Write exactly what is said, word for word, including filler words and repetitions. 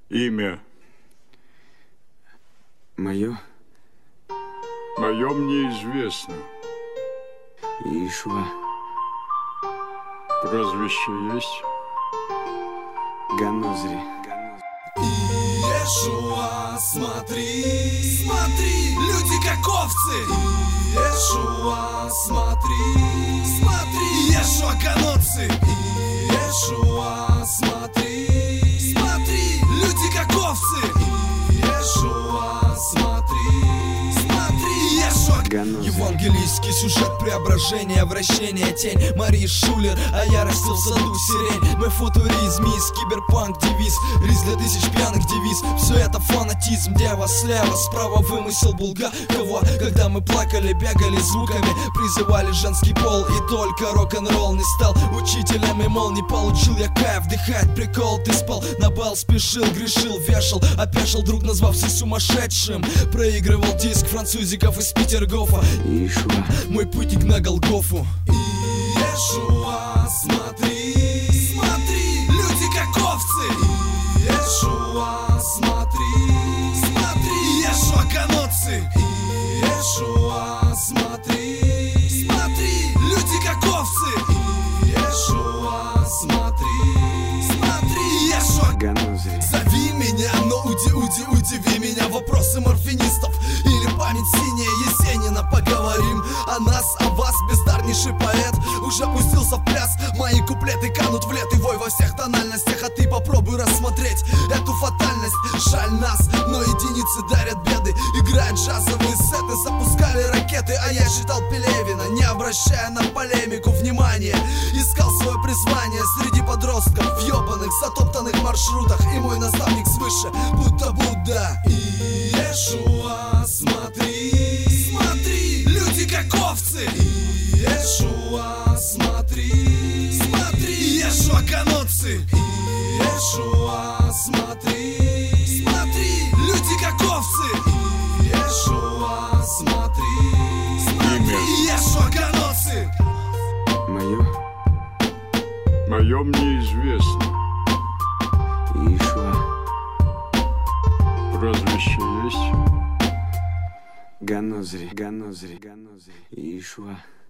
Имя. Мое? Мое мне известно. Иешуа. Прозвище есть? Ганозри. Иешуа, смотри, смотри, люди как овцы. Иешуа, смотри, смотри, Иешуа Ганоци. Иешуа, смотри, смотри, люди как овцы. Иешуа, смотри, смотри, Иешуа Ганозри. Евангелийский сюжет преображения, вращения, тень Марии Шулер, а я растил в саду сирень. Мы футуризм, мисс, киберпанк, девиз, рис для тысяч пьяных девиз. Все это фанатизм, дева слева, справа вымысел булга. Кого, когда мы плакали, бегали звуками, призывали женский пол, и только рок-н-ролл не стал учителями, мол, не получил я кайф, вдыхать прикол, ты спал, на бал спешил, грешил, вешал, опешил, друг назвався сумасшедшим, проигрывал диск французиков из Петергофа. Иешуа. Мой путник на Голгофу. Иешуа, смотри, смотри, люди как овцы. Иешуа, смотри, смотри, Иешуа Ганоци. Иешуа, смотри, смотри, люди как овцы. Иешуа, смотри, смотри, Иешуа Ганозри. Зови меня, но уди, уди, удиви меня. Вопросы морфинистов или память синяя Есенина. Поговорим о нас, о вас, бездарнейший поэт уже пустился в пляс. Мои куплеты канут в лет и вой во всех тональностях. А ты попробуй рассмотреть эту фатальность. Жаль нас, но единицы дарят беды. Играют джазовые сеты, запускали ракеты. А я читал Пелевина, не обращая на полемику внимания. Искал свое призвание среди подростков в ёбаных, затоптанных маршрутах. И мой наставник свыше, будто Будда. Иешуа, смотри, смотри, люди как овцы. Иешуа, смотри, смотри, Иешуа Ганоци. Иешуа, смотри, смотри, люди как овцы. Иешуа, смотри, смотри, Иешуа Ганоци. Мое? Мое мне известно. Иешуа. Прозвище есть? Ганозри. Ганозри. Ганозри. Иешуа.